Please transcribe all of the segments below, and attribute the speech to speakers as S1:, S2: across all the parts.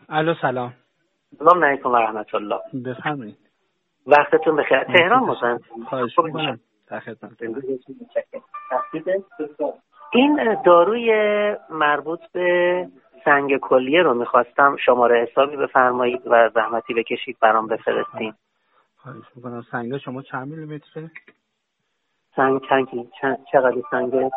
S1: الو سلام.
S2: سلام علیکم و رحمت الله.
S1: بفرمایید.
S2: وقتتون بخیر. تهران مزاحم.
S1: خواهش می‌کنم. در خدمتتون.
S2: این داروی مربوط به سنگ کلیه رو می‌خواستم شماره حسابی بفرمایید و زحمتی بکشید برام بفرستین.
S1: خواهش می‌کنم. سنگ شما چند میلیمتره؟
S2: سنگ چقدر سنگه؟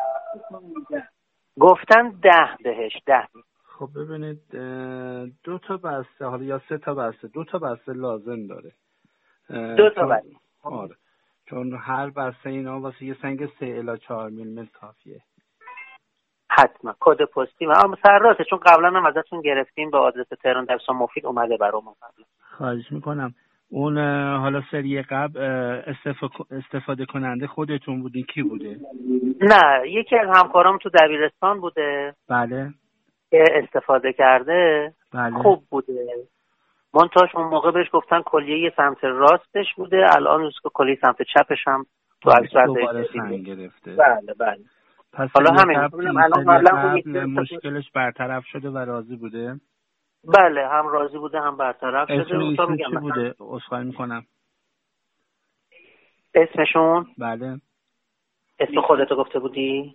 S2: گفتن 10 بهش 10.
S1: خب ببینید 2 تا بسته، حالا یا 3 تا بسته، 2 تا بسته لازم داره.
S2: 2 تا بسته.
S1: آره. چون هر بسته اینا واسه یه سنگ 3 الی 4 میلیمتر کافیه.
S2: حتما کد پستی و سرراسته، چون قبلا هم ازتون گرفتیم به آدرس تهران در مفید اومده برام.
S1: خواهش میکنم. اون حالا سری قبل استفاده کننده خودتون بودین، کی بوده؟
S2: نه، یکی از همکارام تو دبیرستان بوده.
S1: بله.
S2: که استفاده کرده.
S1: بله.
S2: خوب بوده. منتاش اون موقع بهش گفتن کلیه سمت راستش بوده، الان که کلیه سمت چپش هم تو
S1: دوباره سنگ گرفته.
S2: بله.
S1: پس
S2: حالا
S1: همین مشکلش برطرف شده و راضی بوده؟
S2: بله، هم راضی بوده هم برطرف شده.
S1: اسمشون چی بوده؟ عذرخواهی میکنم.
S2: اسمشون؟
S1: بله.
S2: اسم خودتو گفته بودی؟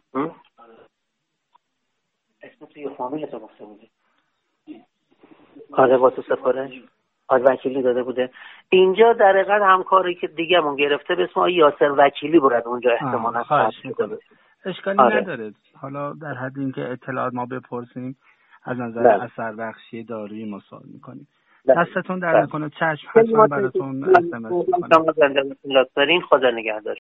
S2: اسم توی فامیلتو گفته بودی؟ آره، با تو سفارش وکیلی داده بوده. اینجا در حقیقت همکاری که دیگه‌مون گرفته به اسم یاسر وکیلی بود اونجا احتمالاً.
S1: خواهش میکنم. اشکالی نداره. حالا در حد اینکه اطلاعات ما بپرسیم از نظر اثر بخشی دارویی ما سوال میکنیم. دستتون در نکنه. چشم، حتما براتون SMS میکنم.
S2: شما زنده باشین. خدا نگهدار.